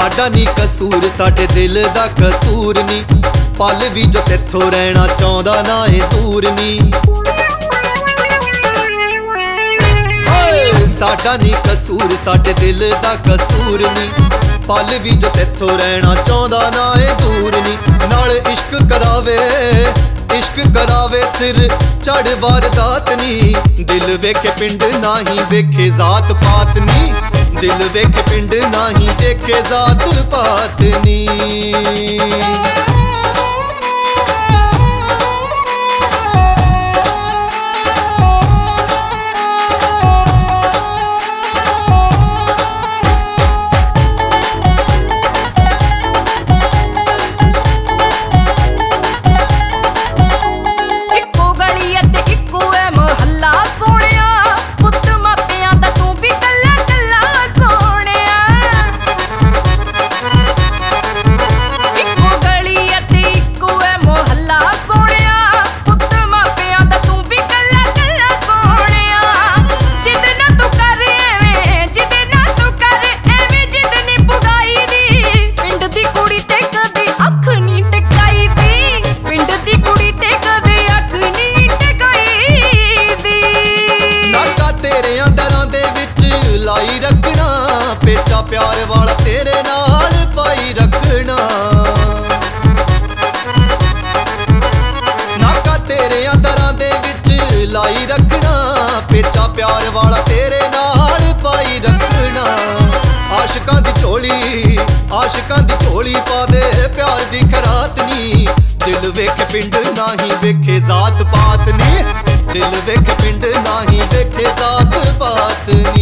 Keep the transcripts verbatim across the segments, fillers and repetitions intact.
साडा नी कसूर साडे दिल दा कसूर नी, पल भी जो तेथों रहना चाहता ना ए दूर नी। साडा नी कसूर साडे दिल दा कसूर नी, पल भी जो तेथों रहना चाहता ना ए दूर नी। नाल इश्क करावे इश्क करावे सिर चढ़ वारदात नी, दिल वेखे पिंड नाही वेखे जात पात नी, दिल वेखे पिंड नाही देखे जात पात नी। लाई रखना पेचा प्यार वाला तेरे नाल पाई रखना, नाका तेरे दरां दे विच लाई रखना, पेचा प्यार वाला तेरे नाल पाई रखना। आशिकां दी झोली आशिकां दी झोली पा दे प्यार दी खरात नी, दिल वेखे पिंड नाही वेखे जात पात नी, दिल वेखे पिंड नाही वेखे जात पात नी।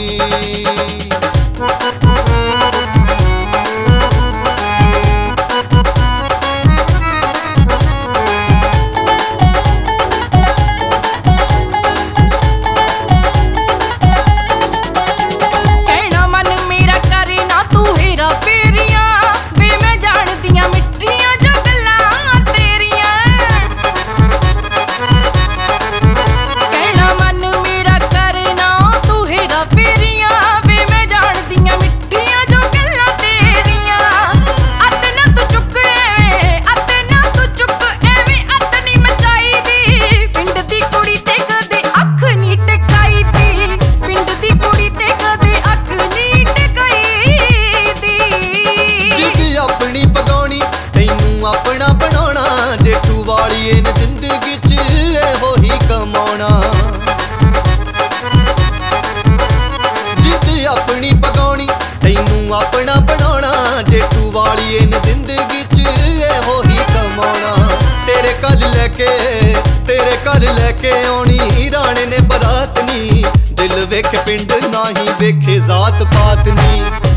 अपना बनाना जेठू वाली इन जिंदगी च एहो ही कमाना, जिद अपनी पगानी तैनू अपना बनाना, जेठू वाली इन जिंदगी च एहो ही कमाना। तेरे कल लेके तेरे कल लेके आनी राणे ने बरात नी, दिल वेखे पिंड नाही वेखे जात पात नी।